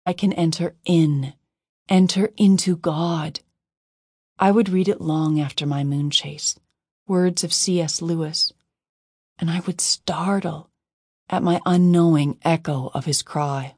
I can enter into God. I would read it long after my moon chase, words of C.S. Lewis, and I would startle at my unknowing echo of his cry.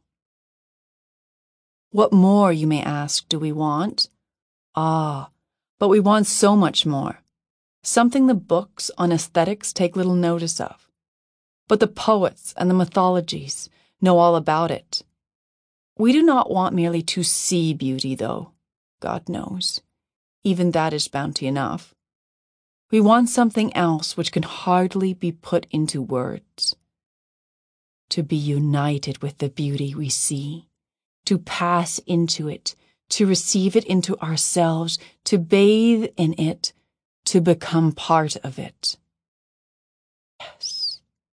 What more, you may ask, do we want? Ah, but we want so much more. Something the books on aesthetics take little notice of. But the poets and the mythologies know all about it. We do not want merely to see beauty, though, God knows. Even that is bounty enough. We want something else which can hardly be put into words. To be united with the beauty we see, to pass into it, to receive it into ourselves, to bathe in it, to become part of it. Yes.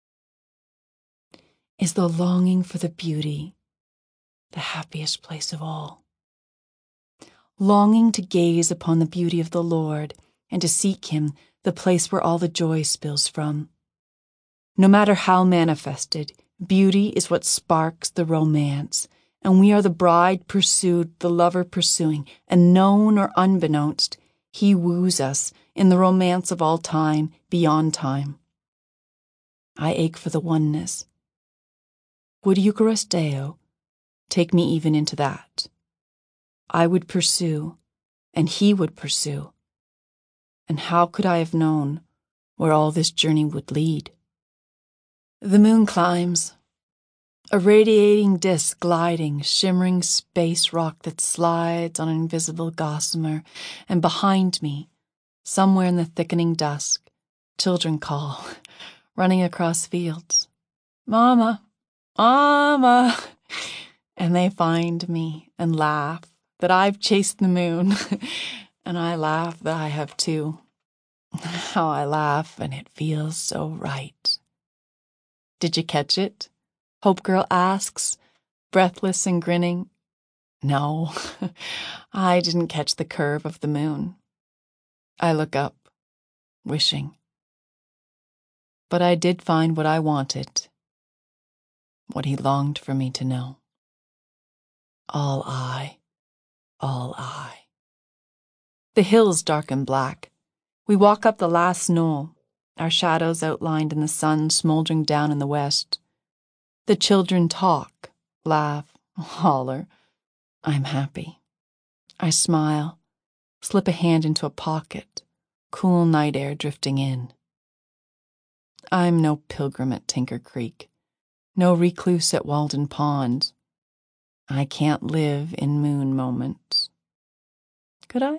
Is the longing for the beauty the happiest place of all? Longing to gaze upon the beauty of the Lord and to seek him, the place where all the joy spills from. No matter how manifested, beauty is what sparks the romance, and we are the bride pursued, the lover pursuing, and known or unbeknownst, he woos us in the romance of all time, beyond time. I ache for the oneness. Would Eucharist Deo take me even into that? I would pursue, and he would pursue. And how could I have known where all this journey would lead? The moon climbs, a radiating disk gliding, shimmering space rock that slides on an invisible gossamer, and behind me, somewhere in the thickening dusk, children call, running across fields, "Mama, Mama," and they find me and laugh that I've chased the moon, and I laugh that I have too. How I laugh, and it feels so right. Did you catch it? Hope Girl asks, breathless and grinning. No, I didn't catch the curve of the moon. I look up, wishing. But I did find what I wanted, what he longed for me to know. All I. The hills darken black. We walk up the last knoll, our shadows outlined in the sun smoldering down in the west. The children talk, laugh, holler. I'm happy. I smile, slip a hand into a pocket, cool night air drifting in. I'm no pilgrim at Tinker Creek, no recluse at Walden Pond. I can't live in moon moments. Could I?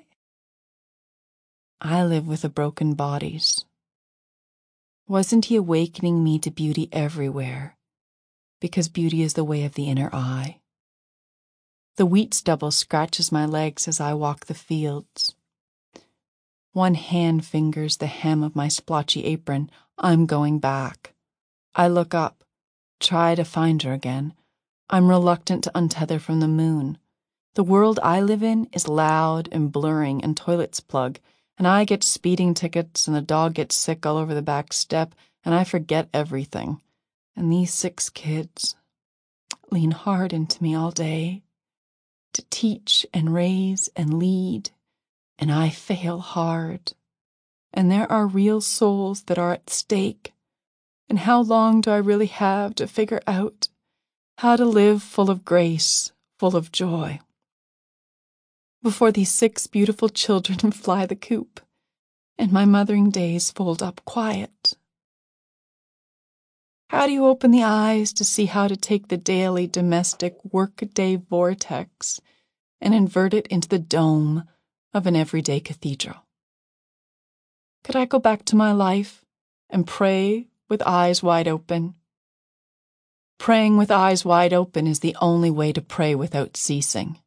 I live with the broken bodies. Wasn't he awakening me to beauty everywhere? Because beauty is the way of the inner eye. The wheat stubble scratches my legs as I walk the fields. One hand fingers the hem of my splotchy apron. I'm going back. I look up, try to find her again. I'm reluctant to untether from the moon. The world I live in is loud and blurring and toilets plug, and I get speeding tickets and the dog gets sick all over the back step, and I forget everything. And these 6 kids lean hard into me all day to teach and raise and lead, and I fail hard. And there are real souls that are at stake. And how long do I really have to figure out how to live full of grace, full of joy, before these 6 beautiful children fly the coop, and my mothering days fold up quiet? How do you open the eyes to see how to take the daily domestic work-a-day vortex and invert it into the dome of an everyday cathedral? Could I go back to my life and pray with eyes wide open? Praying with eyes wide open is the only way to pray without ceasing.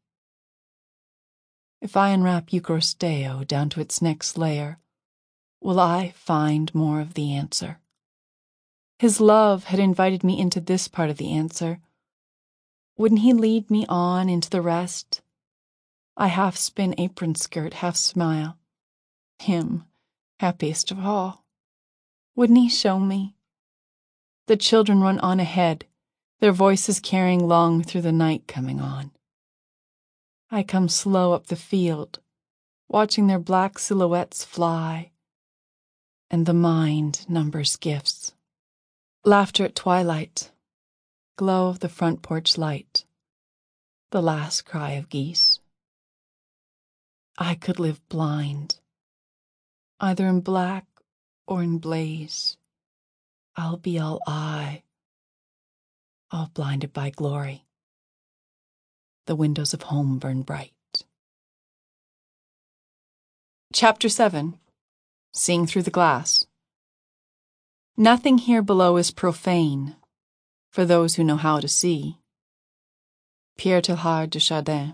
If I unwrap Eucharist Deo down to its next layer, will I find more of the answer? His love had invited me into this part of the answer. Wouldn't he lead me on into the rest? I half spin apron skirt, half smile. Him, happiest of all. Wouldn't he show me? The children run on ahead, their voices carrying long through the night coming on. I come slow up the field, watching their black silhouettes fly, and the mind numbers gifts. Laughter at twilight, glow of the front porch light, the last cry of geese. I could live blind, either in black or in blaze. I'll be all blinded by glory. The windows of home burn bright. Chapter 7. Seeing Through the Glass. Nothing here below is profane, for those who know how to see. Pierre Teilhard de Chardin.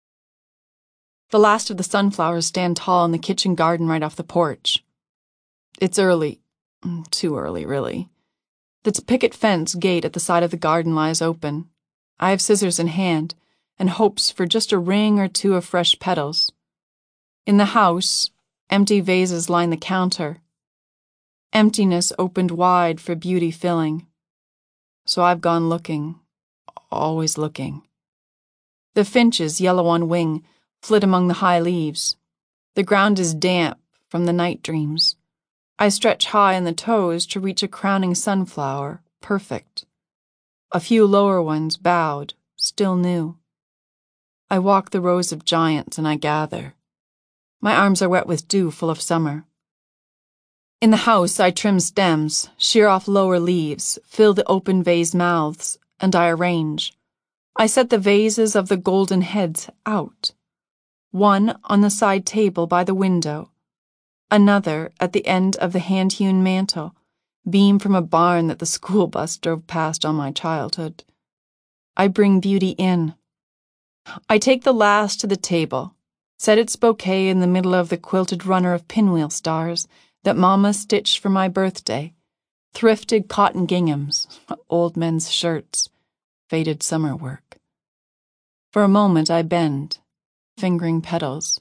The last of the sunflowers stand tall in the kitchen garden right off the porch. It's early, too early, really. The picket fence gate at the side of the garden lies open. I have scissors in hand, and hopes for just a ring or two of fresh petals. In the house, empty vases line the counter. Emptiness opened wide for beauty filling. So I've gone looking, always looking. The finches, yellow on wing, flit among the high leaves. The ground is damp from the night dreams. I stretch high on the toes to reach a crowning sunflower, perfect. A few lower ones bowed, still new. I walk the rows of giants and I gather. My arms are wet with dew full of summer. In the house I trim stems, shear off lower leaves, fill the open vase mouths, and I arrange. I set the vases of the golden heads out. One on the side table by the window, another at the end of the hand-hewn mantel, beam from a barn that the school bus drove past on my childhood. I bring beauty in. I take the last to the table, set its bouquet in the middle of the quilted runner of pinwheel stars that Mama stitched for my birthday, thrifted cotton ginghams, old men's shirts, faded summer work. For a moment I bend, fingering petals.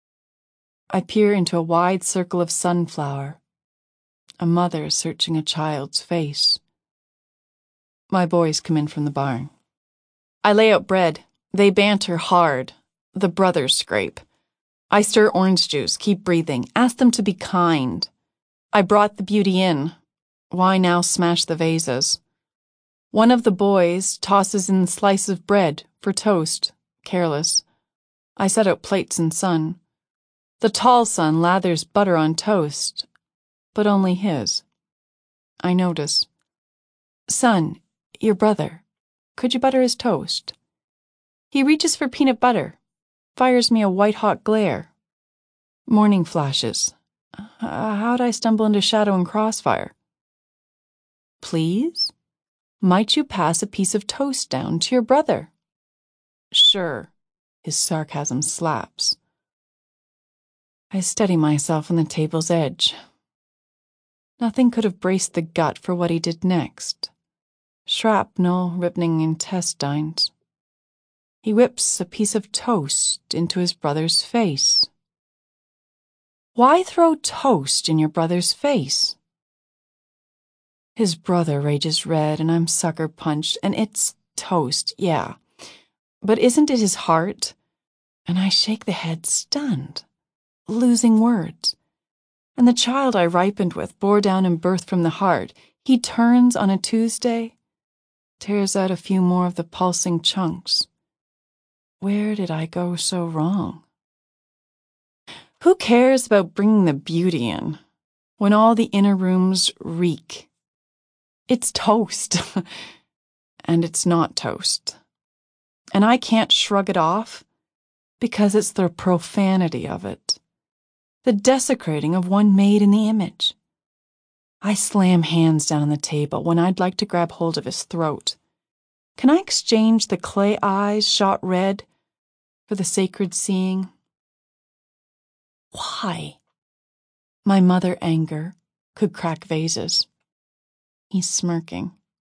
I peer into a wide circle of sunflower, a mother searching a child's face. My boys come in from the barn. I lay out bread. They banter hard. The brothers scrape. I stir orange juice, keep breathing, ask them to be kind. I brought the beauty in. Why now smash the vases? One of the boys tosses in the slice of bread for toast, careless. I set out plates and sun. The tall son lathers butter on toast, but only his. I notice. Son, your brother, could you butter his toast? He reaches for peanut butter, fires me a white-hot glare. Morning flashes. How'd I stumble into shadow and crossfire? Please? Might you pass a piece of toast down to your brother? Sure. His sarcasm slaps. I steady myself on the table's edge. Nothing could have braced the gut for what he did next. Shrapnel ripping intestines. He whips a piece of toast into his brother's face. Why throw toast in your brother's face? His brother rages red and I'm sucker punched, and it's toast, yeah. But isn't it his heart? And I shake the head stunned, losing words. And the child I ripened with bore down in birth from the heart. He turns on a Tuesday, tears out a few more of the pulsing chunks. Where did I go so wrong? Who cares about bringing the beauty in when all the inner rooms reek? It's toast, and it's not toast. And I can't shrug it off because it's the profanity of it, the desecrating of one made in the image. I slam hands down on the table when I'd like to grab hold of his throat. Can I exchange the clay eyes shot red for the sacred seeing? Why? My mother anger could crack vases. He's smirking.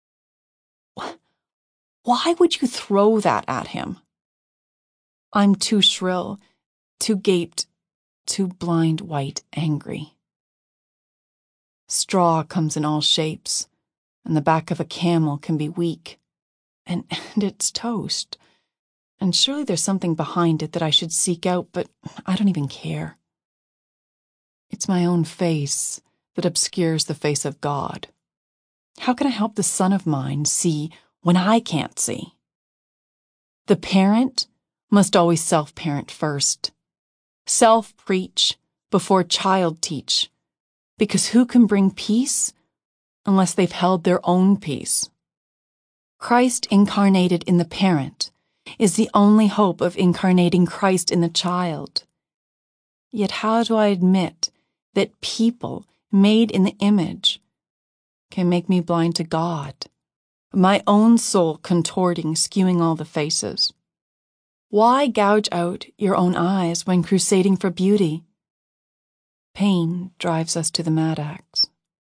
Why would you throw that at him? I'm too shrill, too gaped, too blind white angry. Straw comes in all shapes, and the back of a camel can be weak. And it's toast. And surely there's something behind it that I should seek out, but I don't even care. It's my own face that obscures the face of God. How can I help the son of mine see when I can't see? The parent must always self-parent first. Self-preach before child teach. Because who can bring peace unless they've held their own peace? Christ incarnated in the parent is the only hope of incarnating Christ in the child. Yet how do I admit that people made in the image can make me blind to God, my own soul contorting, skewing all the faces? Why gouge out your own eyes when crusading for beauty? Pain drives us to the mad axe.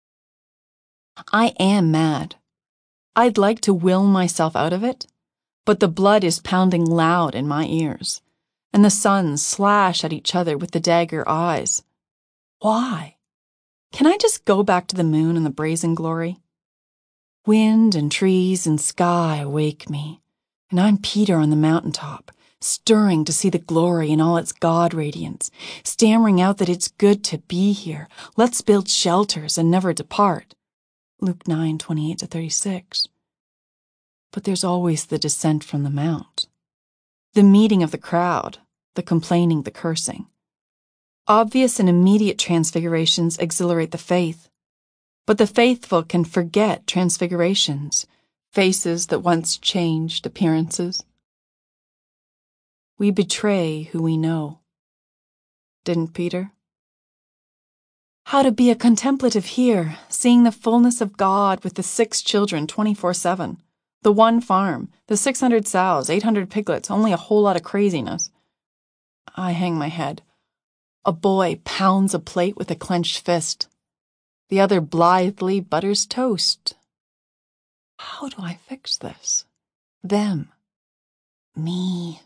I am mad. I'd like to will myself out of it, but the blood is pounding loud in my ears, and the suns slash at each other with the dagger eyes. Why? Can I just go back to the moon and the brazen glory? Wind and trees and sky wake me, and I'm Peter on the mountaintop, stirring to see the glory in all its God radiance, stammering out that it's good to be here. Let's build shelters and never depart. Luke 9:28-36. But there's always the descent from the mount, the meeting of the crowd, the complaining, the cursing. Obvious and immediate transfigurations exhilarate the faith, but the faithful can forget transfigurations, faces that once changed appearances. We betray who we know. Didn't Peter? How to be a contemplative here, seeing the fullness of God with the 6 children 24/7, the 1 farm, the 600 sows, 800 piglets, only a whole lot of craziness. I hang my head. A boy pounds a plate with a clenched fist. The other blithely butters toast. How do I fix this? Them. Me.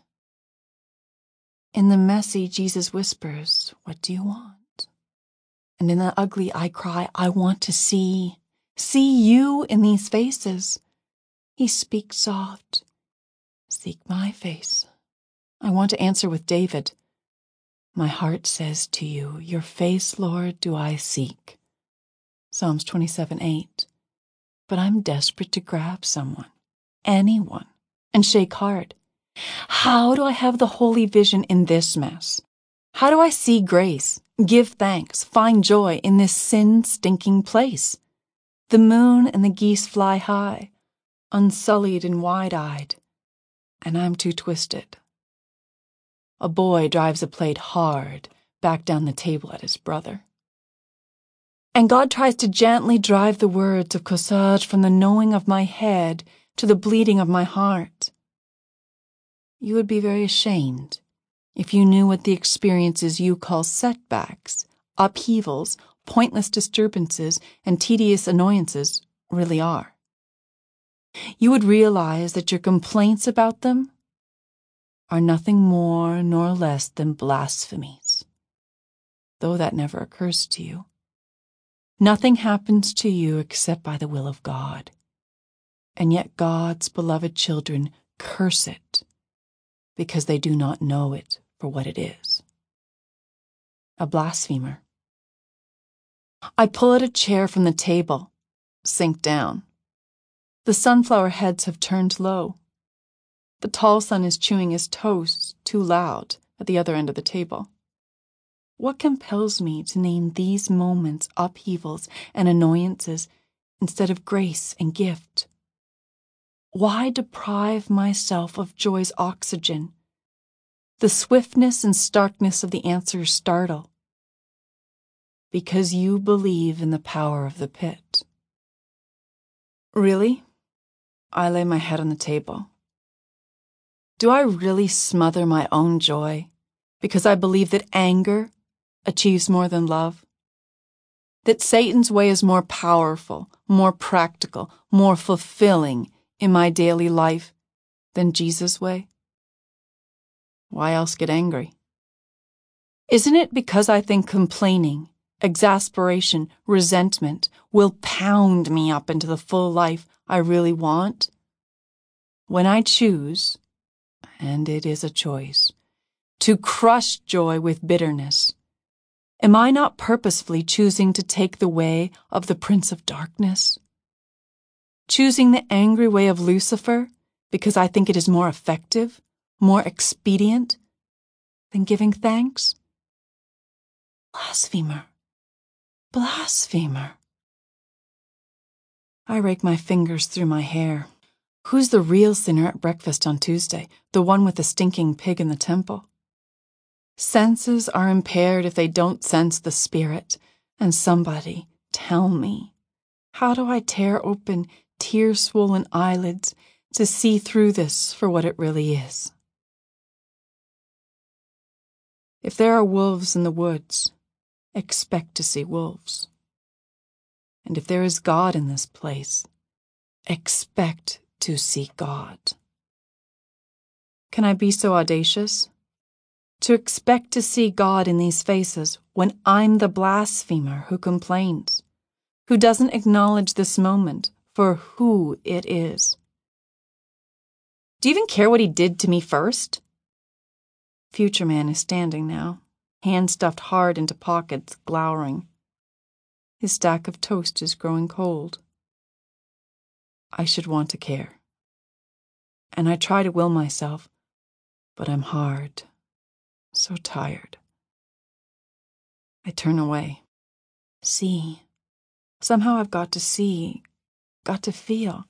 In the messy, Jesus whispers, "What do you want?" And in the ugly, I cry, "I want to see you in these faces." He speaks soft, "Seek my face." I want to answer with David, "My heart says to you, your face, Lord, do I seek." Psalms 27:8. But I'm desperate to grab someone, anyone, and shake hard. How do I have the holy vision in this mess? How do I see grace, give thanks, find joy in this sin-stinking place? The moon and the geese fly high, unsullied and wide-eyed, and I'm too twisted. A boy drives a plate hard back down the table at his brother. And God tries to gently drive the words of Corsage from the knowing of my head to the bleeding of my heart. You would be very ashamed if you knew what the experiences you call setbacks, upheavals, pointless disturbances, and tedious annoyances really are. You would realize that your complaints about them are nothing more nor less than blasphemies, though that never occurs to you. Nothing happens to you except by the will of God, and yet God's beloved children curse it because they do not know it for what it is. A blasphemer. I pull out a chair from the table, sink down. The sunflower heads have turned low. The tall son is chewing his toast too loud at the other end of the table. What compels me to name these moments upheavals and annoyances instead of grace and gift? Why deprive myself of joy's oxygen? The swiftness and starkness of the answers startle. Because you believe in the power of the pit. Really? I lay my head on the table. Do I really smother my own joy because I believe that anger achieves more than love? That Satan's way is more powerful, more practical, more fulfilling in my daily life than Jesus' way? Why else get angry? Isn't it because I think complaining, exasperation, resentment will pound me up into the full life I really want? when I choose, and it is a choice, to crush joy with bitterness, am I not purposefully choosing to take the way of the Prince of Darkness? Choosing the angry way of Lucifer because I think it is more effective, more expedient than giving thanks? Blasphemer! Blasphemer! I rake my fingers through my hair. Who's the real sinner at breakfast on Tuesday? The one with the stinking pig in the temple? Senses are impaired if they don't sense the Spirit, and somebody, tell me, how do I tear open tear-swollen eyelids to see through this for what it really is? If there are wolves in the woods, expect to see wolves. And if there is God in this place, expect to see God. Can I be so audacious? To expect to see God in these faces when I'm the blasphemer who complains, who doesn't acknowledge this moment for who it is. Do you even care what he did to me first? Future Man is standing now, hands stuffed hard into pockets, glowering. His stack of toast is growing cold. I should want to care. And I try to will myself, but I'm hard, so tired. I turn away. See. Somehow I've got to see, got to feel.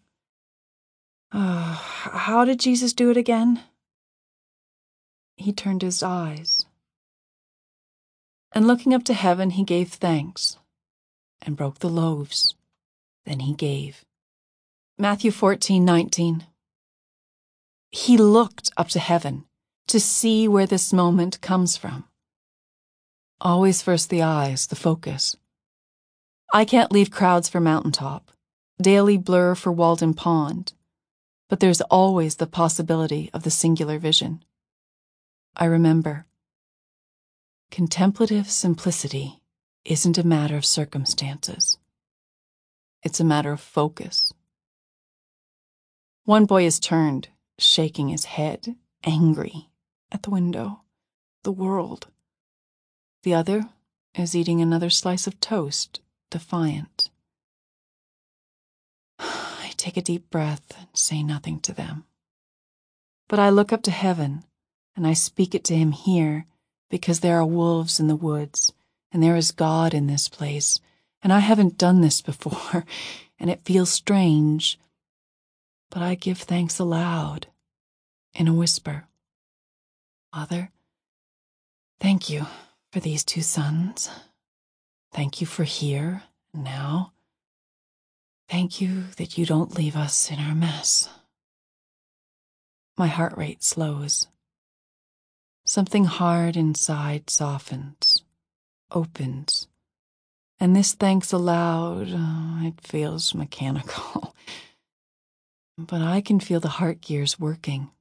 How did Jesus do it again? He turned his eyes. And looking up to heaven, he gave thanks and broke the loaves. Then he gave. Matthew 14:19. He looked up to heaven to see where this moment comes from. Always first the eyes, the focus. I can't leave crowds for mountaintop, daily blur for Walden Pond, but there's always the possibility of the singular vision. I remember, contemplative simplicity isn't a matter of circumstances. It's a matter of focus. One boy is turned, shaking his head, angry, at the window, the world. The other is eating another slice of toast, defiant. I take a deep breath and say nothing to them. But I look up to heaven, and I speak it to him here, because there are wolves in the woods, and there is God in this place, and I haven't done this before, and it feels strange. But I give thanks aloud, in a whisper. Father, thank you for these 2 sons. Thank you for here and now. Thank you that you don't leave us in our mess. My heart rate slows. Something hard inside softens, opens, and this thanks aloud, it feels mechanical. But I can feel the heart gears working.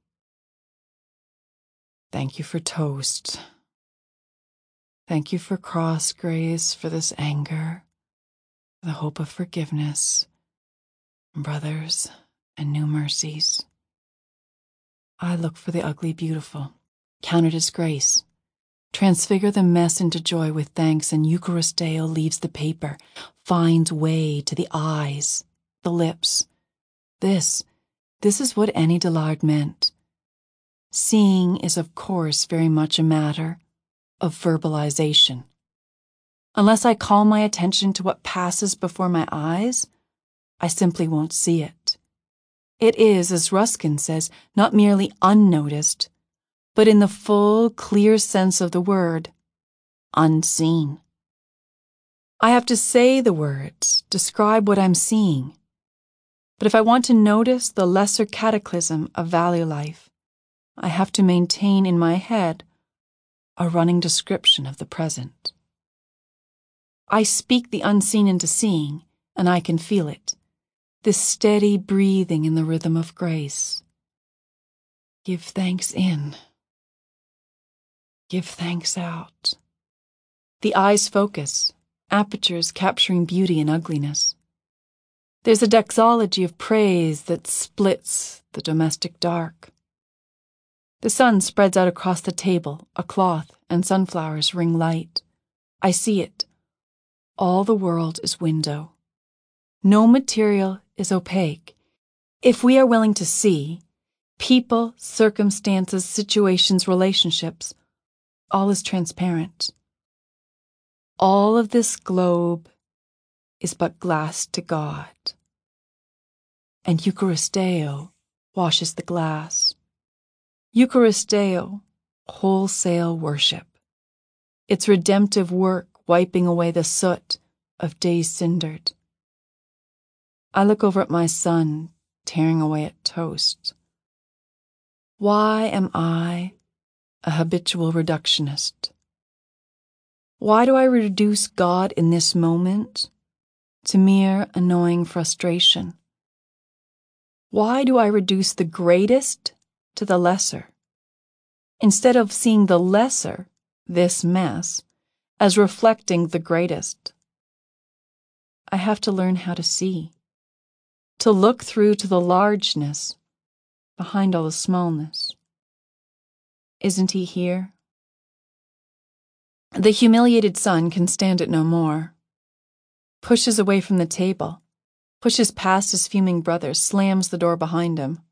Thank you for toast. Thank you for cross grace, for this anger, for the hope of forgiveness, brothers, and new mercies. I look for the ugly beautiful, count it as grace. Transfigure the mess into joy with thanks, and Eucharisteo leaves the paper, finds way to the eyes, the lips. This is what Annie Dillard meant. Seeing is, of course, very much a matter of verbalization. Unless I call my attention to what passes before my eyes, I simply won't see it. It is, as Ruskin says, not merely unnoticed, but in the full, clear sense of the word, unseen. I have to say the words, describe what I'm seeing. But if I want to notice the lesser cataclysm of valley life, I have to maintain in my head a running description of the present. I speak the unseen into seeing, and I can feel it, this steady breathing in the rhythm of grace. Give thanks in. Give thanks out. The eyes focus, apertures capturing beauty and ugliness. There's a doxology of praise that splits the domestic dark. The sun spreads out across the table, a cloth and sunflowers ring light. I see it. All the world is window. No material is opaque. If we are willing to see, people, circumstances, situations, relationships, all is transparent. All of this globe is but glass to God. And Eucharisteo washes the glass. Eucharisteo, wholesale worship. Its redemptive work wiping away the soot of days cindered. I look over at my son, tearing away at toast. Why am I a habitual reductionist? Why do I reduce God in this moment to mere annoying frustration? Why do I reduce the greatest to the lesser, instead of seeing the lesser, this mess, as reflecting the greatest? I have to learn how to see, to look through to the largeness behind all the smallness. Isn't he here? The humiliated son can stand it no more. Pushes away from the table, pushes past his fuming brother, slams the door behind him.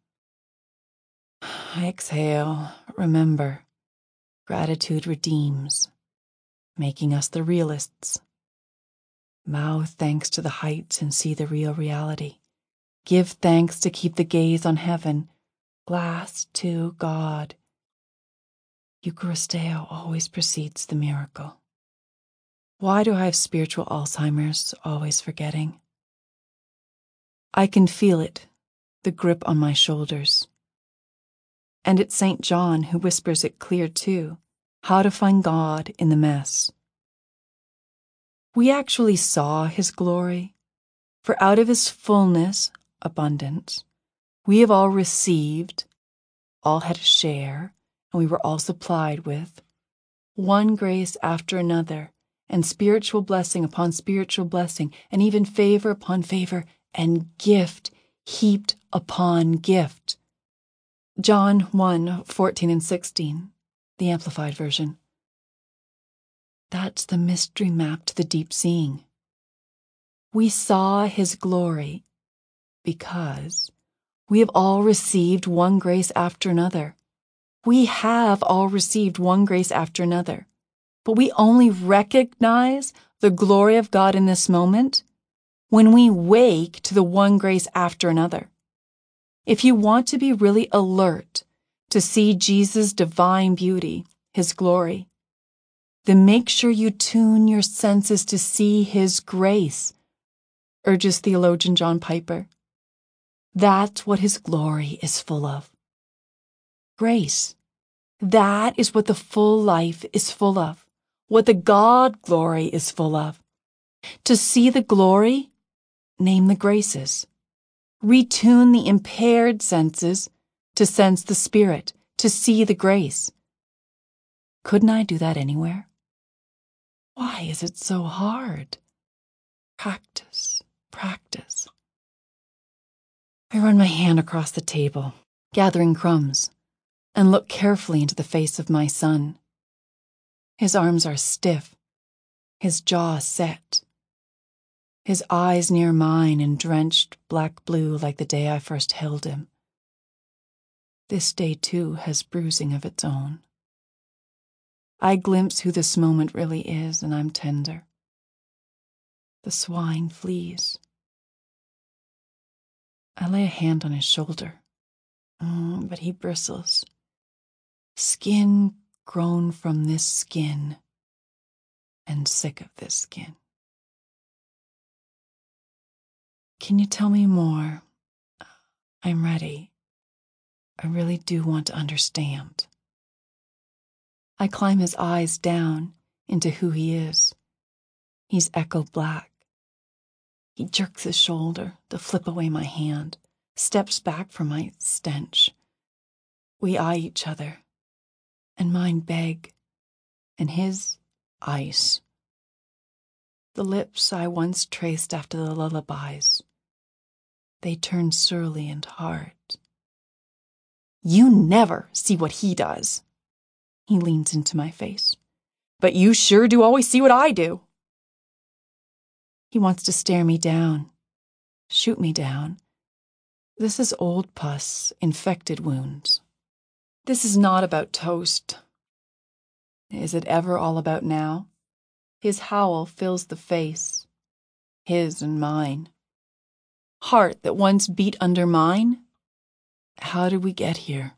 I exhale. Remember, gratitude redeems, making us the realists. Mouth thanks to the heights and see the real reality. Give thanks to keep the gaze on heaven. Glass to God. Eucharisteo always precedes the miracle. Why do I have spiritual Alzheimer's, always forgetting? I can feel it, the grip on my shoulders. And it's St. John who whispers it clear too, how to find God in the mess. We actually saw his glory, for out of his fullness, abundance, we have all received, all had a share, and we were all supplied with one grace after another, and spiritual blessing upon spiritual blessing, and even favor upon favor, and gift heaped upon gift. John 1:14 and 16, the Amplified Version. That's the mystery map to the deep seeing. We saw his glory because we have all received one grace after another. We have all received one grace after another. But we only recognize the glory of God in this moment when we wake to the one grace after another. If you want to be really alert to see Jesus' divine beauty, his glory, then make sure you tune your senses to see his grace, urges theologian John Piper. That's what his glory is full of. Grace. That is what the full life is full of, what the God glory is full of. To see the glory, name the graces. Retune the impaired senses to sense the Spirit, to see the grace. Couldn't I do that anywhere? Why is it so hard? Practice, practice. I run my hand across the table, gathering crumbs, and look carefully into the face of my son. His arms are stiff, his jaw set, his eyes near mine in drenched black blue like the day I first held him. This day, too, has bruising of its own. I glimpse who this moment really is, and I'm tender. The swine flees. I lay a hand on his shoulder, but he bristles. Skin grown from this skin, and sick of this skin. Can you tell me more? I'm ready. I really do want to understand. I climb his eyes down into who he is. He's echo black. He jerks his shoulder to flip away my hand, steps back from my stench. We eye each other, and mine beg, and his ice. The lips I once traced after the lullabies, They turn surly and hard. You never see what he does. He leans into my face. But you sure do always see what I do. He wants to stare me down, shoot me down. This is old pus, infected wounds. This is not about toast. Is it ever all about now? His howl fills the face, his and mine. Heart that once beat under mine? How did we get here?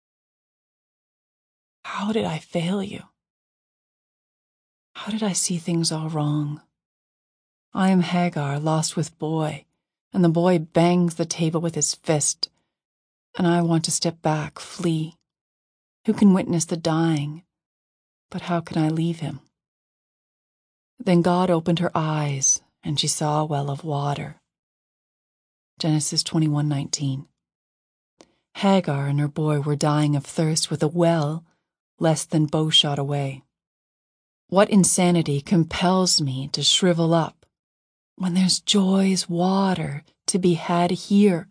How did I fail you? How did I see things all wrong? I am Hagar, lost with boy, and the boy bangs the table with his fist, and I want to step back, flee. Who can witness the dying? But how can I leave him? Then God opened her eyes, and she saw a well of water. Genesis 21:19. Hagar and her boy were dying of thirst with a well less than bowshot away. What insanity compels me to shrivel up when there's joy's water to be had here?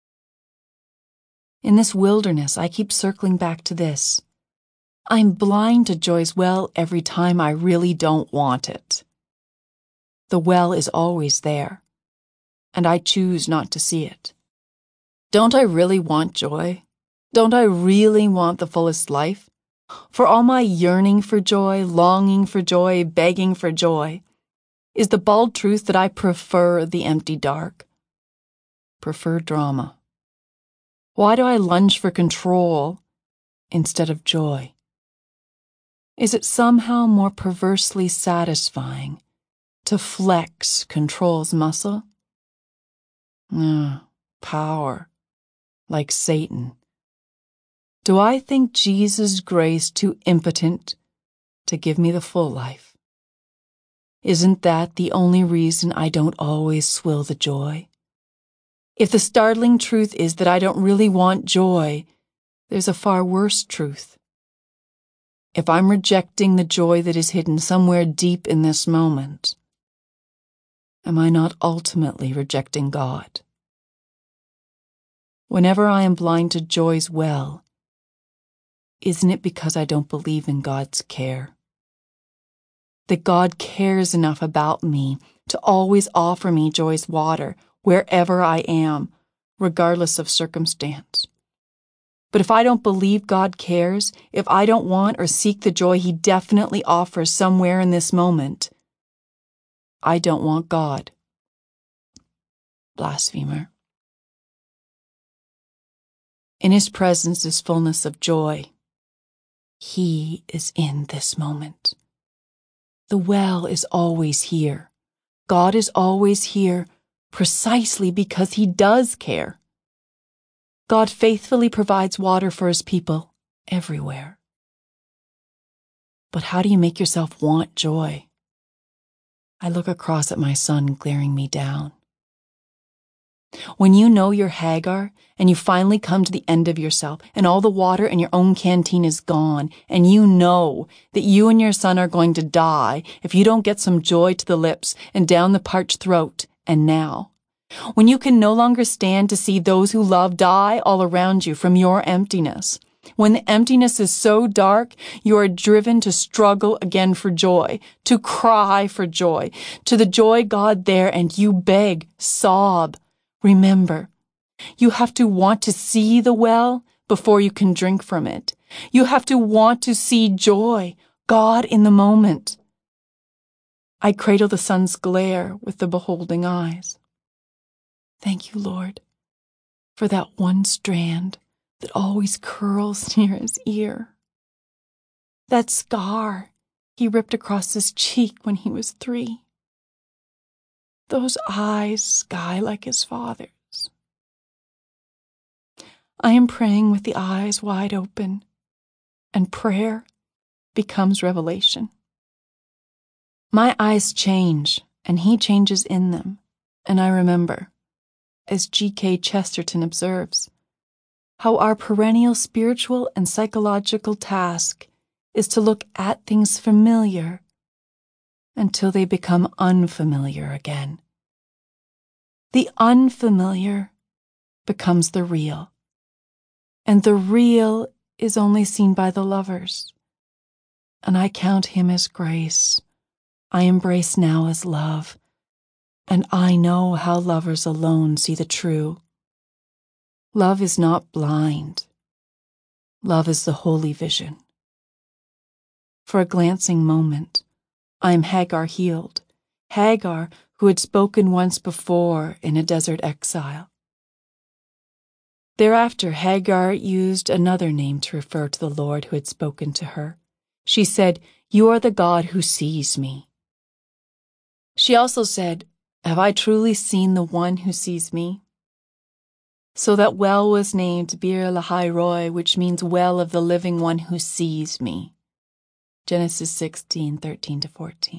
In this wilderness, I keep circling back to this. I'm blind to joy's well every time I really don't want it. The well is always there, and I choose not to see it. Don't I really want joy? Don't I really want the fullest life? For all my yearning for joy, longing for joy, begging for joy, is the bald truth that I prefer the empty dark. Prefer drama. Why do I lunge for control instead of joy? Is it somehow more perversely satisfying to flex control's muscle? Power, like Satan. Do I think Jesus' grace too impotent to give me the full life? Isn't that the only reason I don't always swill the joy? If the startling truth is that I don't really want joy, there's a far worse truth. If I'm rejecting the joy that is hidden somewhere deep in this moment, am I not ultimately rejecting God? Whenever I am blind to joy's well, isn't it because I don't believe in God's care? That God cares enough about me to always offer me joy's water wherever I am, regardless of circumstance. But if I don't believe God cares, if I don't want or seek the joy He definitely offers somewhere in this moment, I don't want God. Blasphemer. In His presence is fullness of joy. He is in this moment. The well is always here. God is always here precisely because He does care. God faithfully provides water for His people everywhere. But how do you make yourself want joy? I look across at my son glaring me down. When you know you're Hagar and you finally come to the end of yourself and all the water in your own canteen is gone and you know that you and your son are going to die if you don't get some joy to the lips and down the parched throat and now, when you can no longer stand to see those who love die all around you from your emptiness, when the emptiness is so dark you are driven to struggle again for joy, to cry for joy, to the joy God there, and you beg, sob. Remember, you have to want to see the well before you can drink from it. You have to want to see joy, God in the moment. I cradle the sun's glare with the beholding eyes. Thank you, Lord, for that one strand that always curls near His ear. That scar He ripped across His cheek when He was 3. Those eyes sky like His father's. I am praying with the eyes wide open, and prayer becomes revelation. My eyes change, and He changes in them, and I remember, as G.K. Chesterton observes, how our perennial spiritual and psychological task is to look at things familiar until they become unfamiliar again. The unfamiliar becomes the real. And the real is only seen by the lovers. And I count him as grace. I embrace now as love. And I know how lovers alone see the true. Love is not blind. Love is the holy vision. For a glancing moment, I am Hagar healed, Hagar who had spoken once before in a desert exile. Thereafter, Hagar used another name to refer to the Lord who had spoken to her. She said, "You are the God who sees me." She also said, "Have I truly seen the one who sees me?" So that well was named Bir Lahai Roi, which means well of the living one who sees me. Genesis 16:13-14.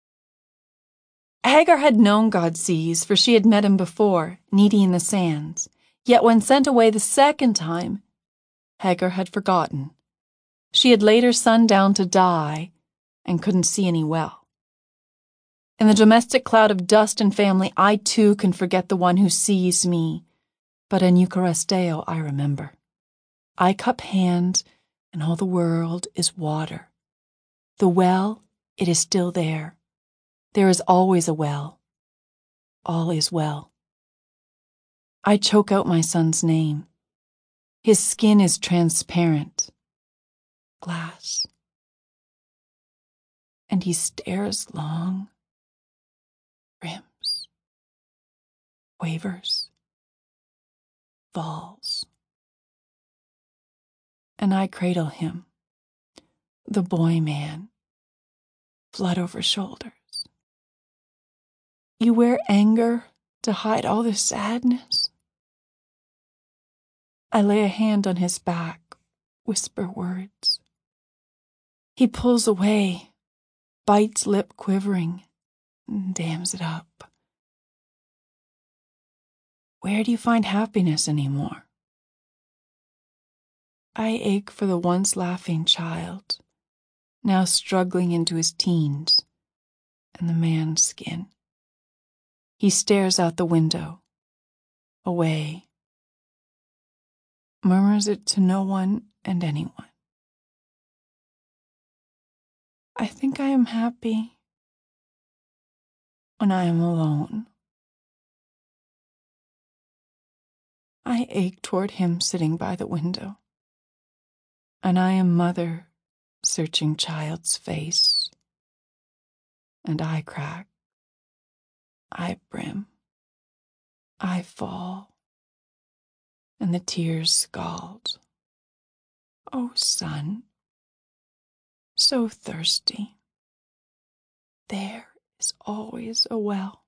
Hagar had known God sees, for she had met him before, needy in the sands. Yet when sent away the second time, Hagar had forgotten. She had laid her son down to die and couldn't see any well. In the domestic cloud of dust and family, I too can forget the one who sees me, but in Eucharisteo I remember. I cup hand, and all the world is water. The well, it is still there. There is always a well. All is well. I choke out my son's name. His skin is transparent. Glass. And he stares long, rims, wavers, falls. And I cradle him, the boy man, blood over shoulders. You wear anger to hide all this sadness? I lay a hand on his back, whisper words. He pulls away, bites lip quivering, and dams it up. Where do you find happiness anymore? I ache for the once laughing child, now struggling into his teens, and the man's skin. He stares out the window, away, murmurs it to no one and anyone. I think I am happy when I am alone. I ache toward him sitting by the window, and I am mother searching child's face, and I crack, I brim, I fall, and the tears scald. Oh, son, so thirsty. There is always a well.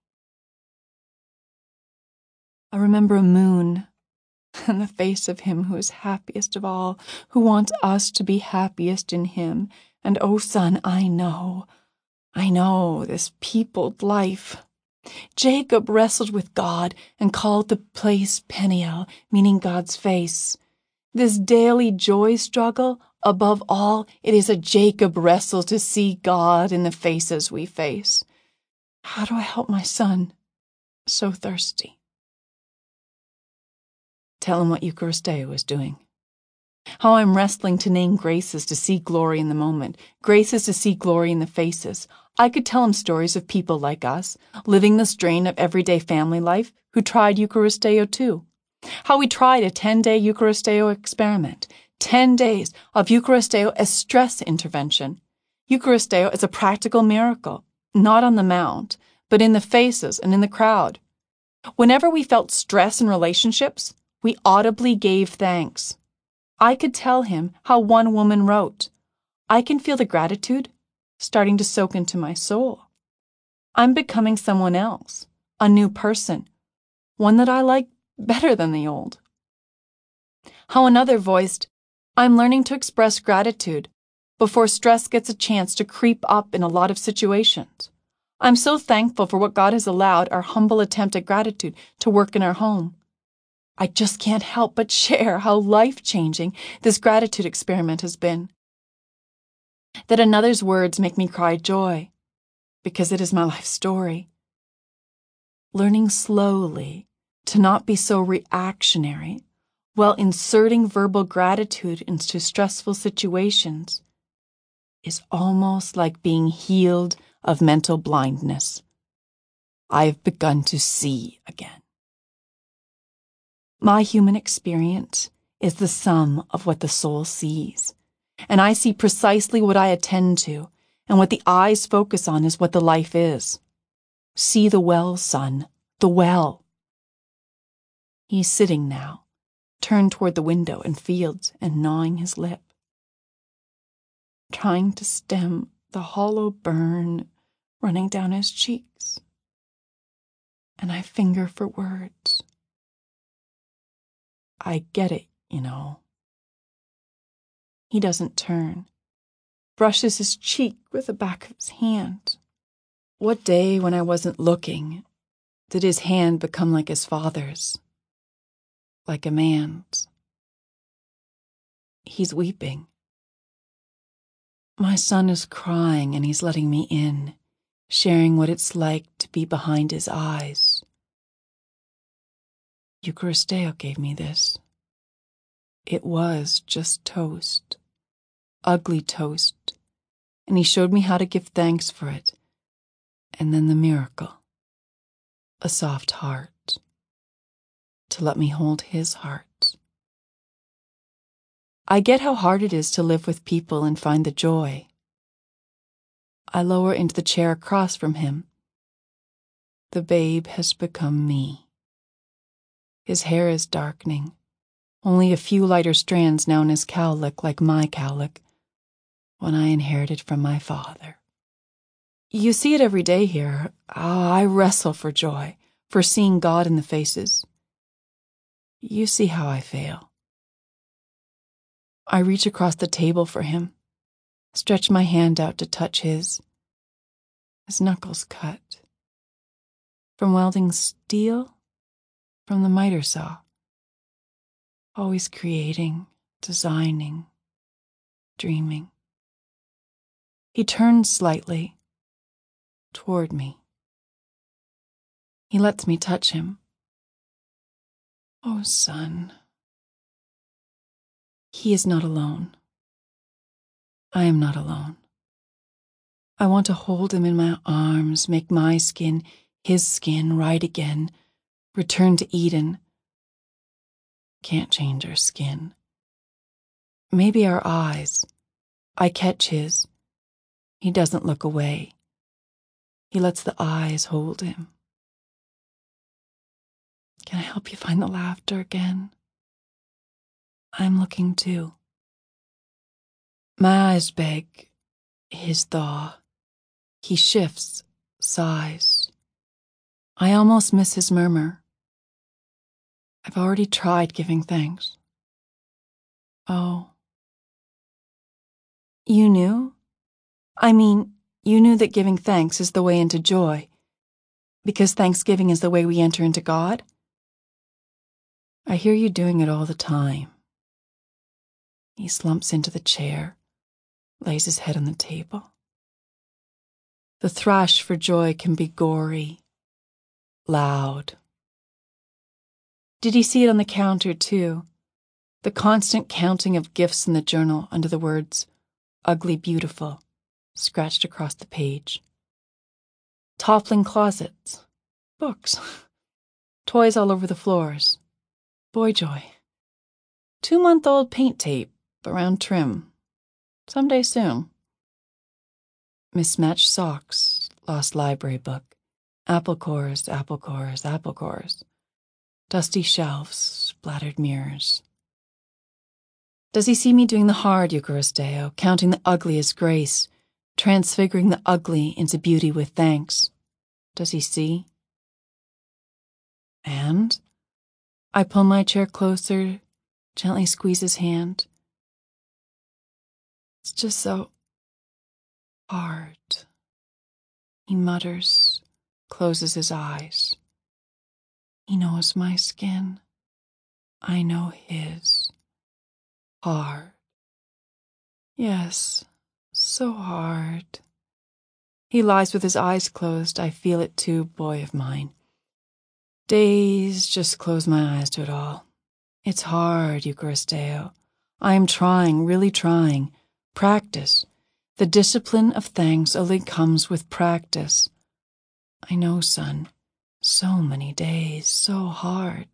I remember a moon and the face of him who is happiest of all, who wants us to be happiest in him. And oh, son, I know this peopled life. Jacob wrestled with God and called the place Peniel, meaning God's face. This daily joy struggle, above all, it is a Jacob wrestle to see God in the faces we face. How do I help my son, so thirsty? Tell him what Eucharisteo is doing. How I'm wrestling to name graces to see glory in the moment, graces to see glory in the faces. I could tell him stories of people like us, living the strain of everyday family life, who tried Eucharisteo too. How we tried a 10-day Eucharisteo experiment, 10 days of Eucharisteo as stress intervention. Eucharisteo as a practical miracle, not on the mount, but in the faces and in the crowd. Whenever we felt stress in relationships, we audibly gave thanks. I could tell him how one woman wrote, "I can feel the gratitude starting to soak into my soul. I'm becoming someone else, a new person, one that I like better than the old." How another voiced, "I'm learning to express gratitude before stress gets a chance to creep up in a lot of situations. I'm so thankful for what God has allowed our humble attempt at gratitude to work in our home. I just can't help but share how life-changing this gratitude experiment has been. That another's words make me cry joy, because it is my life story. Learning slowly to not be so reactionary while inserting verbal gratitude into stressful situations is almost like being healed of mental blindness. I've begun to see again. My human experience is the sum of what the soul sees, and I see precisely what I attend to, and what the eyes focus on is what the life is. See the well, son, the well. He's sitting now, turned toward the window and fields and gnawing his lip, trying to stem the hollow burn running down his cheeks. And I finger for words. I get it, you know. He doesn't turn, brushes his cheek with the back of his hand. What day when I wasn't looking did his hand become like his father's, like a man's? He's weeping. My son is crying and he's letting me in, sharing what it's like to be behind his eyes. Eucharisteo gave me this. It was just toast, ugly toast, and he showed me how to give thanks for it, and then the miracle, a soft heart, to let me hold his heart. I get how hard it is to live with people and find the joy. I lower into the chair across from him. The babe has become me. His hair is darkening, only a few lighter strands now in his cowlick like my cowlick, when I inherited from my father. You see it every day here. I wrestle for joy, for seeing God in the faces. You see how I fail. I reach across the table for him, stretch my hand out to touch his. His knuckles cut. From welding steel, from the miter saw. Always creating, designing, dreaming. He turns slightly toward me. He lets me touch him. Oh, son. He is not alone. I am not alone. I want to hold him in my arms, make my skin, his skin, right again, return to Eden. Can't change our skin. Maybe our eyes. I catch his. He doesn't look away. He lets the eyes hold him. Can I help you find the laughter again? I'm looking too. My eyes beg, his thaw. He shifts, sighs. I almost miss his murmur. I've already tried giving thanks. Oh. You knew? I mean, you knew that giving thanks is the way into joy, because thanksgiving is the way we enter into God? I hear you doing it all the time. He slumps into the chair, lays his head on the table. The thrash for joy can be gory, loud. Did he see it on the counter, too? The constant counting of gifts in the journal under the words, ugly beautiful, scratched across the page. Toppling closets, books, toys all over the floors. Boy joy. 2-month-old paint tape around trim. Someday soon. Mismatched socks, lost library book, apple cores, apple cores, apple cores. Dusty shelves, splattered mirrors. Does he see me doing the hard Eucharisteo, counting the ugly as grace, transfiguring the ugly into beauty with thanks? Does he see? And I pull my chair closer, gently squeeze his hand. It's just so hard. He mutters, closes his eyes. He knows my skin. I know his. Hard. Yes, so hard. He lies with his eyes closed. I feel it too, boy of mine. Days just close my eyes to it all. It's hard, Eucharisteo. I am trying, really trying. Practice. The discipline of thanks only comes with practice. I know, son. So many days, so hard.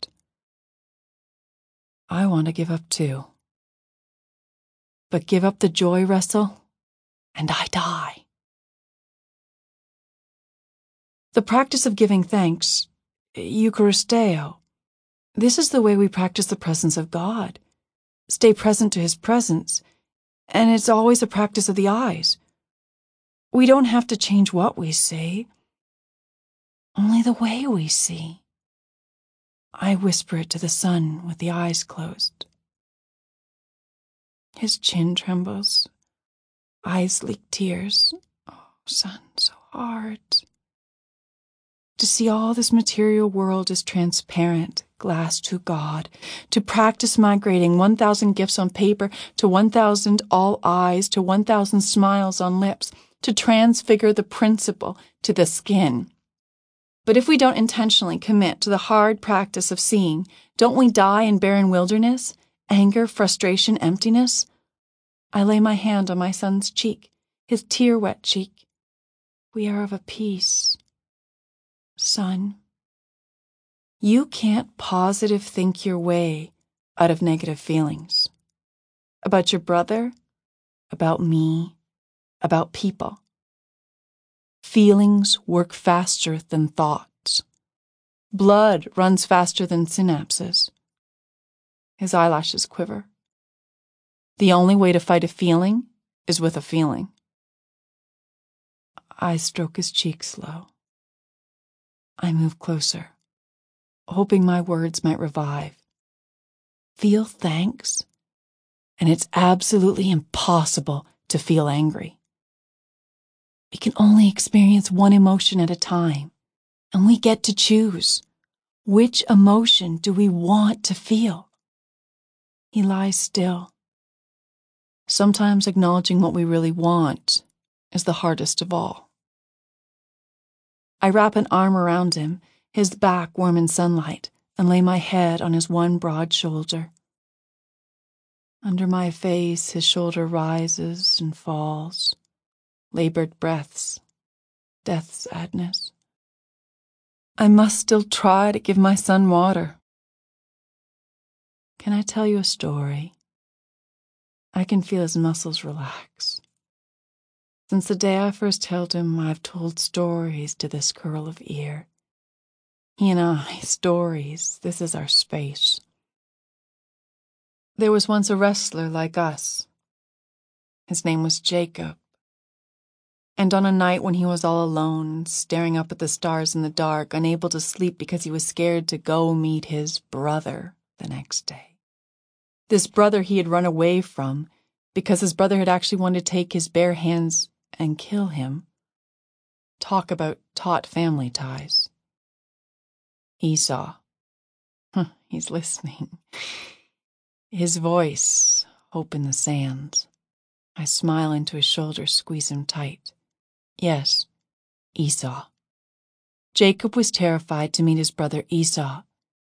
I want to give up too. But give up the joy, Russell, and I die. The practice of giving thanks, Eucharisteo, this is the way we practice the presence of God. Stay present to His presence, and it's always a practice of the eyes. We don't have to change what we see, only the way we see. I whisper it to the son with the eyes closed. His chin trembles, eyes leak tears. Oh, son, so hard. To see all this material world as transparent, glass to God, to practice migrating 1,000 gifts on paper to 1,000 all eyes to 1,000 smiles on lips, to transfigure the principle to the skin. But if we don't intentionally commit to the hard practice of seeing, don't we die in barren wilderness, anger, frustration, emptiness? I lay my hand on my son's cheek, his tear-wet cheek. We are of a piece. Son, you can't positive think your way out of negative feelings. About your brother, about me, about people. Feelings work faster than thoughts. Blood runs faster than synapses. His eyelashes quiver. The only way to fight a feeling is with a feeling. I stroke his cheek slow. I move closer, hoping my words might revive. Feel thanks, and it's absolutely impossible to feel angry. We can only experience one emotion at a time, and we get to choose. Which emotion do we want to feel? He lies still. Sometimes acknowledging what we really want is the hardest of all. I wrap an arm around him, his back warm in sunlight, and lay my head on his one broad shoulder. Under my face, his shoulder rises and falls, labored breaths, death sadness. I must still try to give my son water. Can I tell you a story? I can feel his muscles relax. Since the day I first held him, I've told stories to this curl of ear. He and I, stories, this is our space. There was once a wrestler like us. His name was Jacob. And on a night when he was all alone, staring up at the stars in the dark, unable to sleep because he was scared to go meet his brother the next day. This brother he had run away from because his brother had actually wanted to take his bare hands and kill him. Talk about taut family ties. Esau. He's listening. His voice, hope in the sands. I smile into his shoulder, squeeze him tight. Yes, Esau. Jacob was terrified to meet his brother Esau.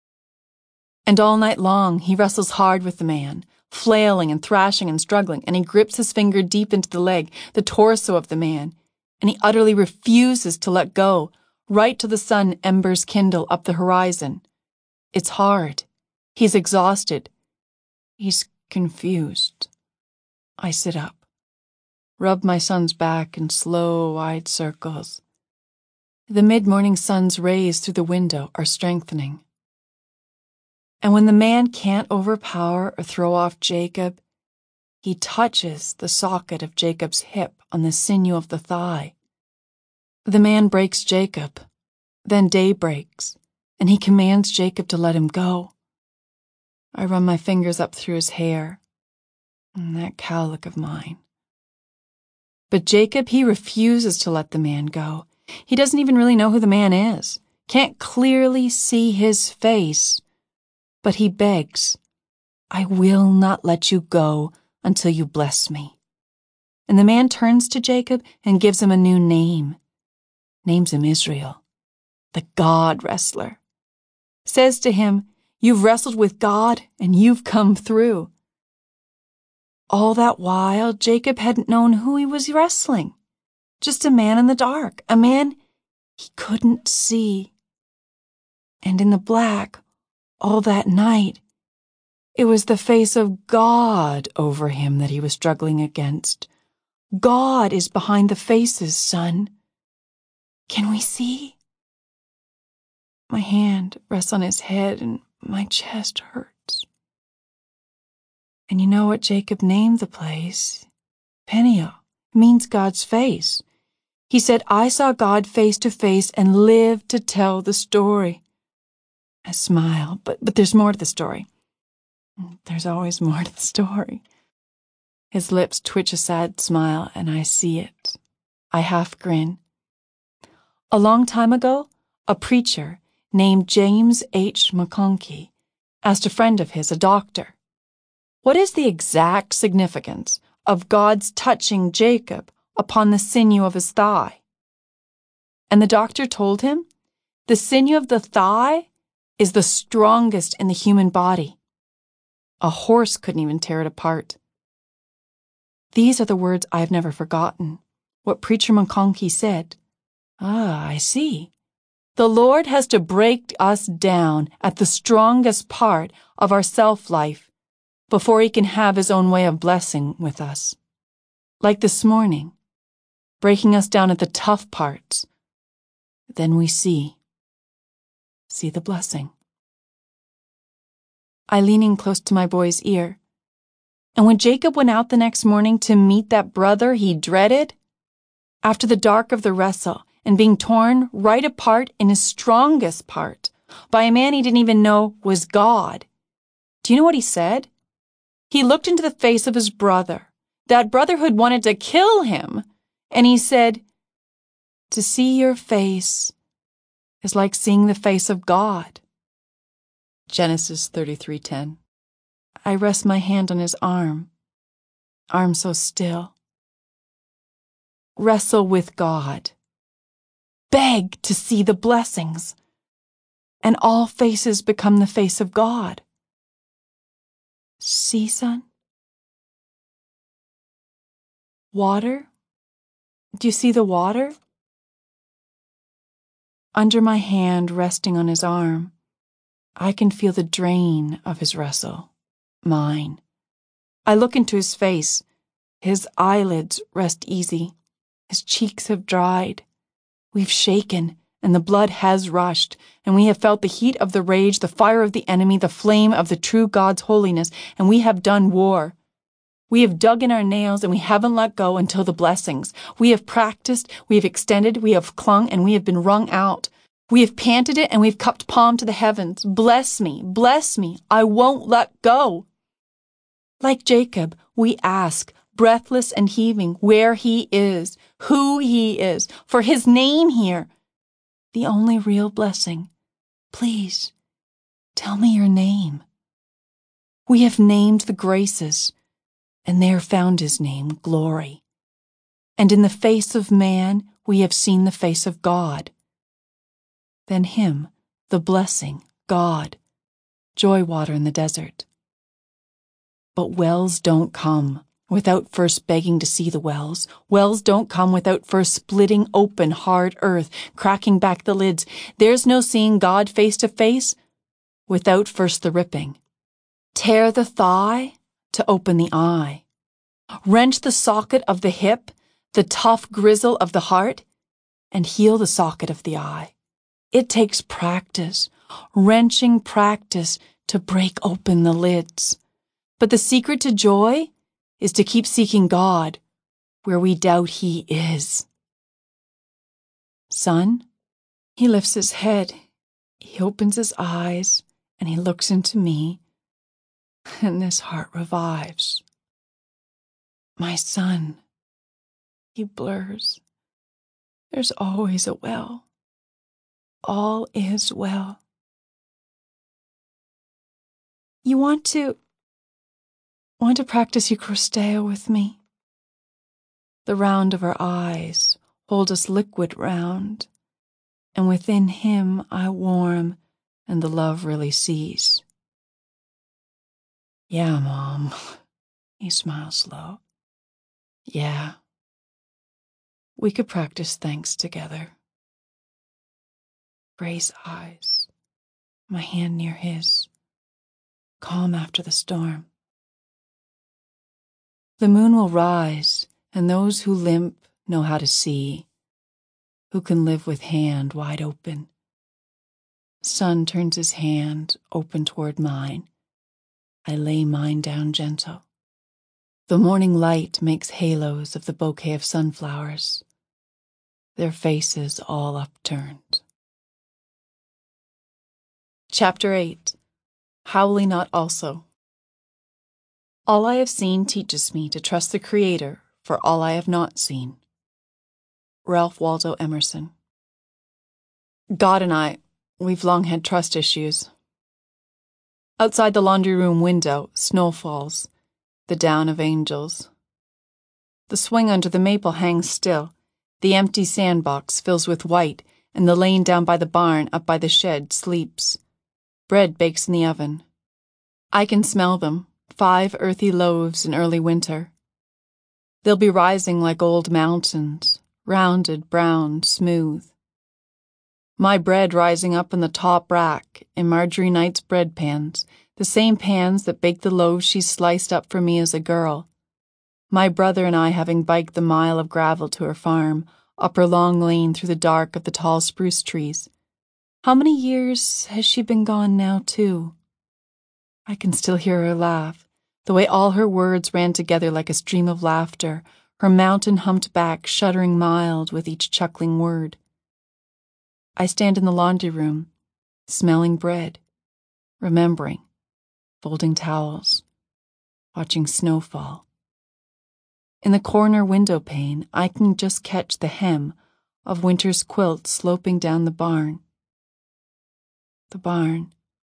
And all night long he wrestles hard with the man, flailing and thrashing and struggling, and he grips his finger deep into the leg, the torso of the man, and he utterly refuses to let go, right till the sun embers kindle up the horizon. It's hard. He's exhausted. He's confused. I sit up, rub my son's back in slow, wide circles. The mid-morning sun's rays through the window are strengthening. And when the man can't overpower or throw off Jacob, he touches the socket of Jacob's hip on the sinew of the thigh. The man breaks Jacob. Then day breaks, and he commands Jacob to let him go. I run my fingers up through his hair, and that cowlick of mine. But Jacob, he refuses to let the man go. He doesn't even really know who the man is, can't clearly see his face. But he begs, I will not let you go until you bless me. And the man turns to Jacob and gives him a new name. Names him Israel, the God wrestler. says to him, "You've wrestled with God and you've come through." All that while, Jacob hadn't known who he was wrestling. Just a man in the dark, a man he couldn't see. And in the black, all that night, it was the face of God over him that he was struggling against. God is behind the faces, son. Can we see? My hand rests on his head and my chest hurts. And you know what Jacob named the place? Peniel. It means God's face. He said, "I saw God face to face and lived to tell the story." I smile, but there's more to the story. There's always more to the story. His lips twitch a sad smile, and I see it. I half grin. A long time ago, a preacher named James H. McConkie asked a friend of his, a doctor, "What is the exact significance of God's touching Jacob upon the sinew of his thigh?" And the doctor told him, "The sinew of the thigh is the strongest in the human body. A horse couldn't even tear it apart." These are the words I've never forgotten. What Preacher McConkie said. I see. The Lord has to break us down at the strongest part of our self-life before he can have his own way of blessing with us. Like this morning, breaking us down at the tough parts. Then we see the blessing. I lean in close to my boy's ear. And when Jacob went out the next morning to meet that brother he dreaded, after the dark of the wrestle and being torn right apart in his strongest part by a man he didn't even know was God, do you know what he said? He looked into the face of his brother, that brother who'd wanted to kill him, and he said, "To see your face is like seeing the face of God." Genesis 33:10. I rest my hand on his arm so still. Wrestle with God. Beg to see the blessings, and all faces become the face of God. See, son? Water? Do you see the water? Under my hand resting on his arm, I can feel the drain of his wrestle, mine. I look into his face. His eyelids rest easy. His cheeks have dried. We've shaken, and the blood has rushed, and we have felt the heat of the rage, the fire of the enemy, the flame of the true God's holiness, and we have done war. We have dug in our nails, and we haven't let go until the blessings. We have practiced, we have extended, we have clung, and we have been wrung out. We have panted it, and we've cupped palm to the heavens. Bless me, I won't let go. Like Jacob, we ask, breathless and heaving, where he is, who he is, for his name here. The only real blessing. Please, tell me your name. We have named the graces, and there found his name, glory. And in the face of man, we have seen the face of God. Then him, the blessing, God, joy water in the desert. But wells don't come without first begging to see the wells. Wells don't come without first splitting open hard earth, cracking back the lids. There's no seeing God face to face without first the ripping. Tear the thigh to open the eye. Wrench the socket of the hip, the tough grizzle of the heart, and heal the socket of the eye. It takes practice, wrenching practice to break open the lids. But the secret to joy is to keep seeking God where we doubt he is. Son, he lifts his head, he opens his eyes, and he looks into me, and this heart revives. My son, he blurs. There's always a well. All is well. You want to practice Eucharisteo with me? The round of our eyes hold us liquid round, and within him I warm and the love really sees. Yeah, Mom. He smiles slow. Yeah. We could practice thanks together. Gray's eyes, my hand near his, calm after the storm. The moon will rise, and those who limp know how to see, who can live with hand wide open. Sun turns his hand open toward mine. I lay mine down gentle. The morning light makes halos of the bouquet of sunflowers, their faces all upturned. Chapter 8. How Will He Not Also? All I have seen teaches me to trust the Creator for all I have not seen. Ralph Waldo Emerson. God and we've long had trust issues. Outside the laundry room window, snow falls, the down of angels. The swing under the maple hangs still, the empty sandbox fills with white, and the lane down by the barn up by the shed sleeps. Bread bakes in the oven. I can smell them, 5 earthy loaves in early winter. They'll be rising like old mountains, rounded, brown, smooth. My bread rising up in the top rack in Marjorie Knight's bread pans, the same pans that baked the loaves she sliced up for me as a girl. My brother and I having biked the mile of gravel to her farm, up her long lane through the dark of the tall spruce trees. How many years has she been gone now, too? I can still hear her laugh, the way all her words ran together like a stream of laughter, her mountain-humped back shuddering mild with each chuckling word. I stand in the laundry room, smelling bread, remembering, folding towels, watching snow fall. In the corner window pane, I can just catch the hem of winter's quilt sloping down the barn. The barn.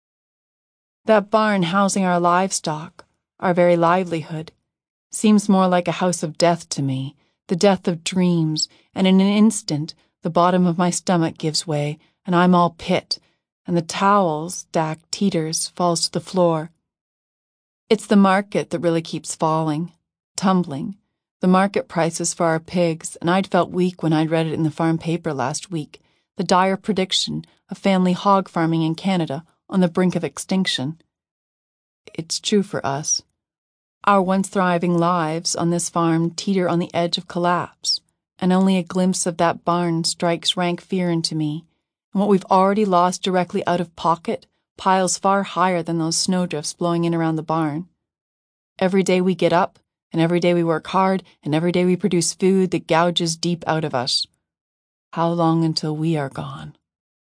That barn housing our livestock, our very livelihood, seems more like a house of death to me, the death of dreams, and in an instant the bottom of my stomach gives way, and I'm all pit, and the towel, stacked teeters, falls to the floor. It's the market that really keeps falling, tumbling, the market prices for our pigs, and I'd felt weak when I'd read it in the farm paper last week, the dire prediction of family hog farming in Canada on the brink of extinction. It's true for us. Our once thriving lives on this farm teeter on the edge of collapse, and only a glimpse of that barn strikes rank fear into me, and what we've already lost directly out of pocket piles far higher than those snowdrifts blowing in around the barn. Every day we get up, and every day we work hard, and every day we produce food that gouges deep out of us. How long until we are gone?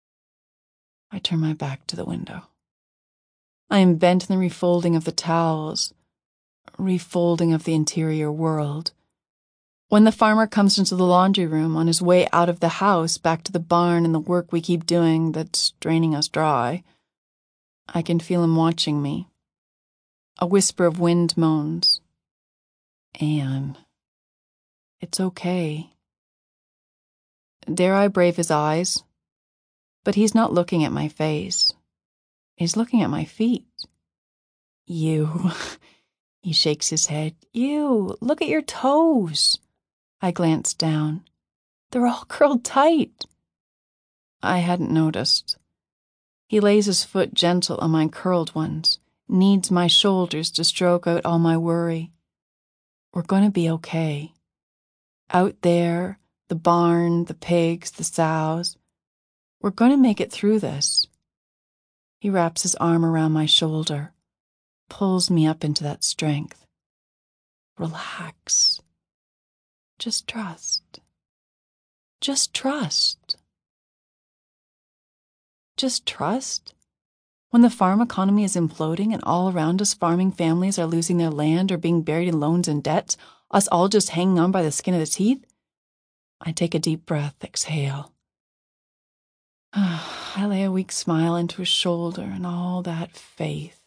I turn my back to the window. I am bent in the refolding of the towels, refolding of the interior world. When the farmer comes into the laundry room on his way out of the house back to the barn and the work we keep doing that's draining us dry, I can feel him watching me. A whisper of wind moans. Anne, it's okay. Dare I brave his eyes? But he's not looking at my face. He's looking at my feet. You. He shakes his head. You, look at your toes. I glance down. They're all curled tight. I hadn't noticed. He lays his foot gentle on my curled ones, kneads my shoulders to stroke out all my worry. We're going to be okay. Out there, the barn, the pigs, the sows. We're going to make it through this. He wraps his arm around my shoulder, pulls me up into that strength. Relax. Just trust. Just trust. Just trust? When the farm economy is imploding and all around us farming families are losing their land or being buried in loans and debts, us all just hanging on by the skin of the teeth? I take a deep breath, exhale. I lay a weak smile into his shoulder and all that faith.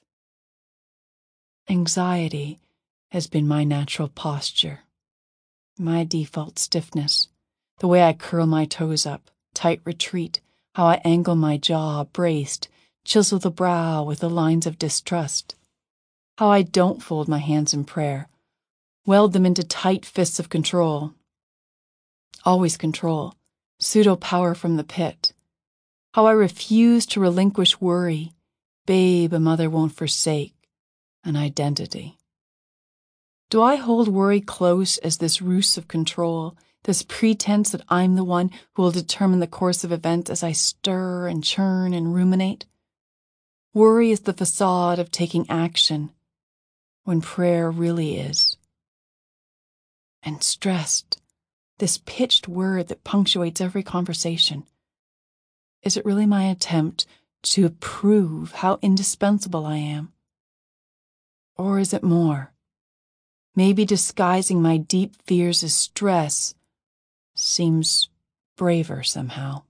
Anxiety has been my natural posture, my default stiffness, the way I curl my toes up, tight retreat, how I angle my jaw, braced, chisel the brow with the lines of distrust. How I don't fold my hands in prayer, weld them into tight fists of control. Always control, pseudo-power from the pit. How I refuse to relinquish worry, babe a mother won't forsake, an identity. Do I hold worry close as this ruse of control, this pretense that I'm the one who will determine the course of events as I stir and churn and ruminate? Worry is the facade of taking action, when prayer really is. And stressed, this pitched word that punctuates every conversation. Is it really my attempt to prove how indispensable I am? Or is it more? Maybe disguising my deep fears as stress seems braver somehow.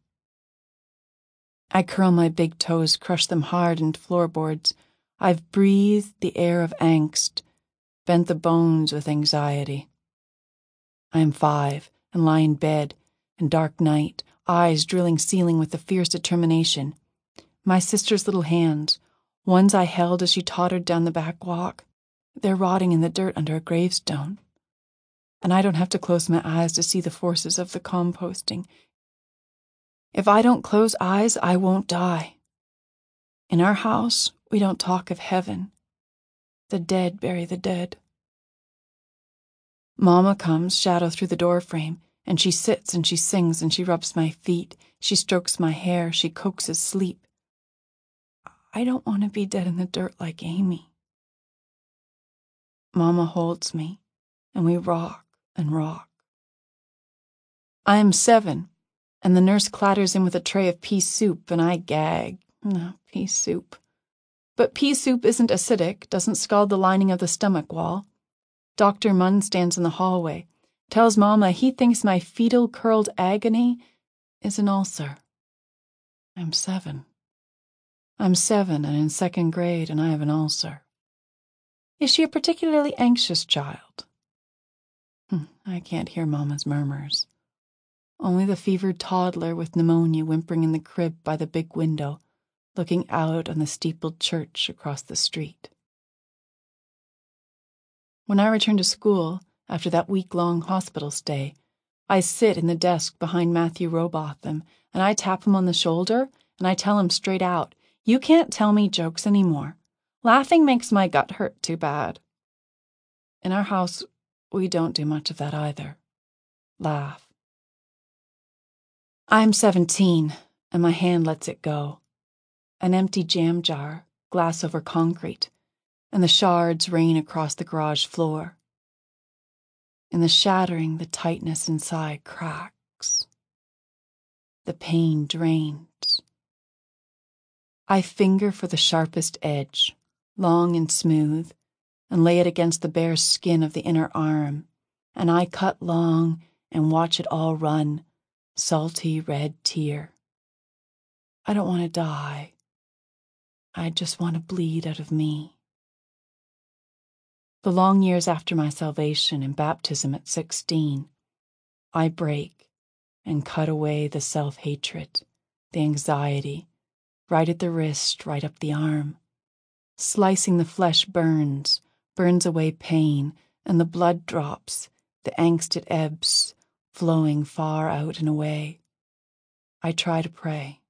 I curl my big toes, crush them hard into floorboards. I've breathed the air of angst, bent the bones with anxiety. I am 5 and lie in bed in dark night, eyes drilling ceiling with a fierce determination. My sister's little hands, ones I held as she tottered down the back walk, they're rotting in the dirt under a gravestone. And I don't have to close my eyes to see the forces of the composting. If I don't close eyes, I won't die. In our house, we don't talk of heaven. The dead bury the dead. Mama comes, shadow through the doorframe, and she sits and she sings and she rubs my feet. She strokes my hair. She coaxes sleep. I don't want to be dead in the dirt like Amy. Mama holds me, and we rock and rock. I am 7, and the nurse clatters in with a tray of pea soup, and I gag. No, pea soup. But pea soup isn't acidic, doesn't scald the lining of the stomach wall. Dr. Munn stands in the hallway, tells Mama he thinks my fetal curled agony is an ulcer. I'm 7. I'm 7 and in 2nd grade, and I have an ulcer. Is she a particularly anxious child? I can't hear Mama's murmurs. Only the fevered toddler with pneumonia whimpering in the crib by the big window, looking out on the steepled church across the street. When I return to school, after that week-long hospital stay, I sit in the desk behind Matthew Robotham, and I tap him on the shoulder, and I tell him straight out, "You can't tell me jokes anymore. Laughing makes my gut hurt too bad." In our house, we don't do much of that either. Laugh. I'm 17, and my hand lets it go. An empty jam jar, glass over concrete, and the shards rain across the garage floor. In the shattering, the tightness inside cracks. The pain drains. I finger for the sharpest edge, long and smooth, and lay it against the bare skin of the inner arm, and I cut long and watch it all run, salty red tear. I don't want to die. I just want to bleed out of me. The long years after my salvation and baptism at 16, I break and cut away the self-hatred, the anxiety, right at the wrist, right up the arm. Slicing the flesh burns away pain, and the blood drops, the angst it ebbs, flowing far out and away. I try to pray.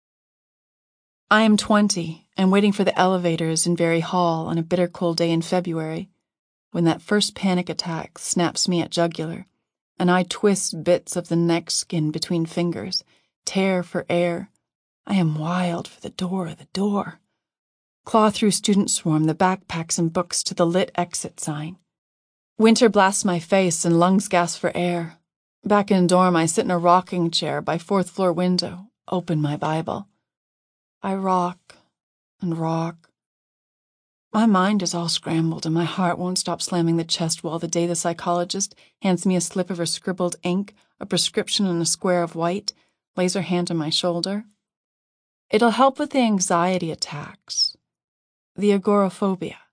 I am 20 and waiting for the elevators in Berry Hall on a bitter cold day in February, when that first panic attack snaps me at jugular, and I twist bits of the neck skin between fingers, tear for air. I am wild for the door. Claw through student swarm, the backpacks and books to the lit exit sign. Winter blasts my face and lungs gasp for air. Back in dorm, I sit in a rocking chair by 4th floor window, open my Bible. I rock and rock. My mind is all scrambled and my heart won't stop slamming the chest wall the day the psychologist hands me a slip of her scribbled ink, a prescription and a square of white, lays her hand on my shoulder. It'll help with the anxiety attacks, the agoraphobia.